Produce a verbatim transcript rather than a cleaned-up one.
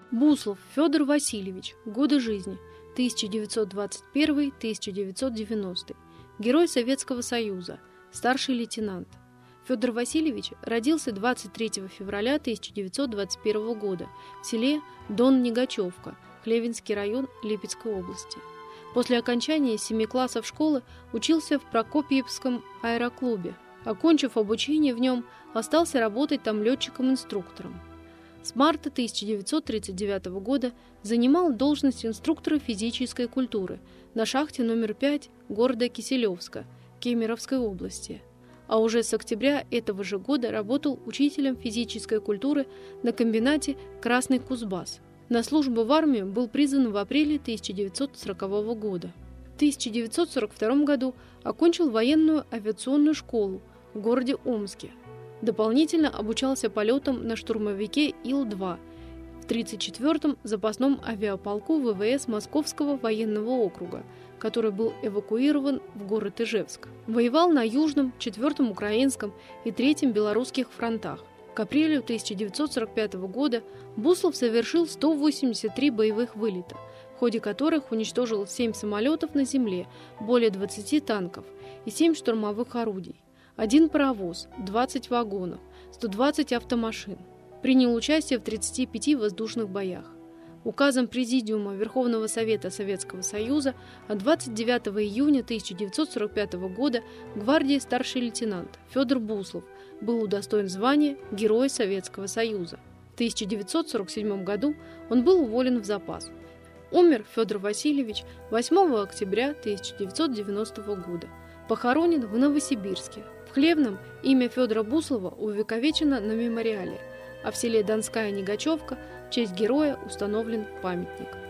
Буслов Федор Васильевич. Годы жизни тысяча девятьсот двадцать первый — тысяча девятьсот девяностый. Герой Советского Союза. Старший лейтенант. Федор Васильевич родился двадцать третьего февраля тысяча девятьсот двадцать первого года в селе Дон-Негачевка, Хлевинский район Липецкой области. После окончания семи классов школы учился в Прокопьевском аэроклубе. Окончив обучение в нем, остался работать там летчиком-инструктором. С марта тысяча девятьсот тридцать девятого года занимал должность инструктора физической культуры на шахте номер пять города Киселевска, Кемеровской области. А уже с октября этого же года работал учителем физической культуры на комбинате «Красный Кузбасс». На службу в армию был призван в апреле тысяча девятьсот сорокового года. В тысяча девятьсот сорок втором году окончил военную авиационную школу в городе Омске. Дополнительно обучался полетам на штурмовике Ил два в тридцать четвёртом запасном авиаполку ВВС Московского военного округа, который был эвакуирован в город Ижевск. Воевал на Южном, четвёртом Украинском и третьем Белорусских фронтах. К апрелю тысяча девятьсот сорок пятого года Буслов совершил сто восемьдесят три боевых вылета, в ходе которых уничтожил семь самолетов на земле, более двадцати танков и семь штурмовых орудий, один паровоз, двадцать вагонов, сто двадцать автомашин. Принял участие в тридцати пяти воздушных боях. Указом Президиума Верховного Совета Советского Союза от двадцать девятого июня тысяча девятьсот сорок пятого года гвардии старший лейтенант Федор Буслов был удостоен звания Героя Советского Союза. В тысяча девятьсот сорок седьмом году он был уволен в запас. Умер Федор Васильевич восьмого октября тысяча девятьсот девяностого года. Похоронен в Новосибирске. В Хлевном имя Федора Буслова увековечено на мемориале, а в селе Донская Негачевка в честь героя установлен памятник.